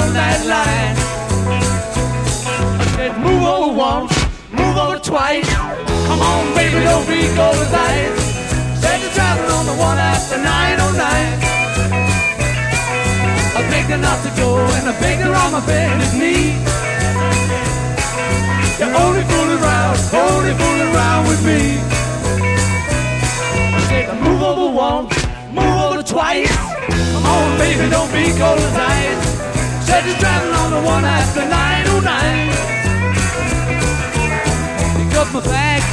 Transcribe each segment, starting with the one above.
on that line. I said, move over once, move over twice. Come on, baby, don't be cold as ice. Said you're traveling on the one after 909. I begged her not to go, and I begged her on my bended knee. You're only fooling around with me. I said, move over once, move over twice. Come on, baby, don't be cold as ice. Said you're traveling on the one after 909. Pick up my bags,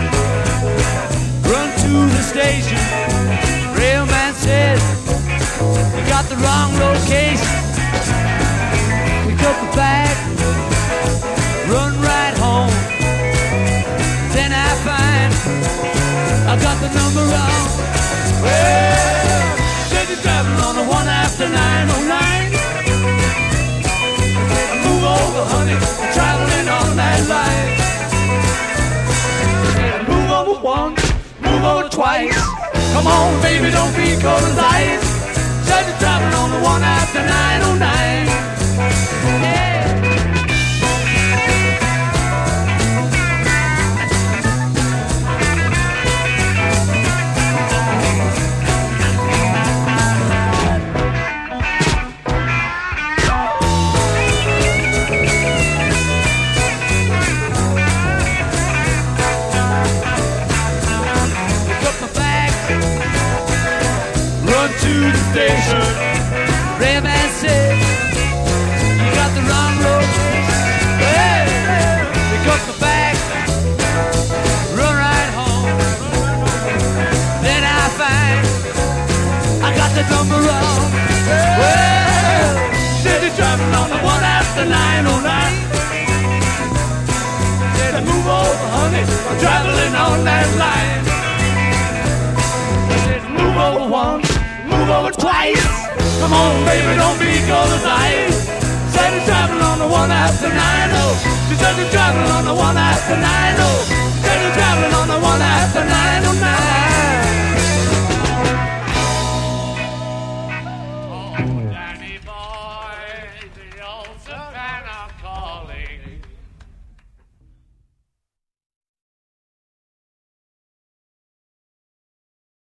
run to the station. Railman said, you got the wrong location. Pick up the bag, run right home. Then I find I got the number wrong. Well, said you're traveling on the one after 909. Move over, honey, I'm traveling on that line. Move over once, move over twice. Come on, baby, don't be cold as ice. Said you're traveling on the one after 909. Yeah. Station. Railman said, you got the wrong location. Hey, pick up the bag, run right home. Then I find I got the number wrong. Well, said you're traveling on the one after 909. Said I move over, honey, I'm traveling on that line. I said move over once, move over twice. Come on, baby, don't be cold as ice. Said you're traveling on the one after 9-0. She said you're traveling on the one after 9-0.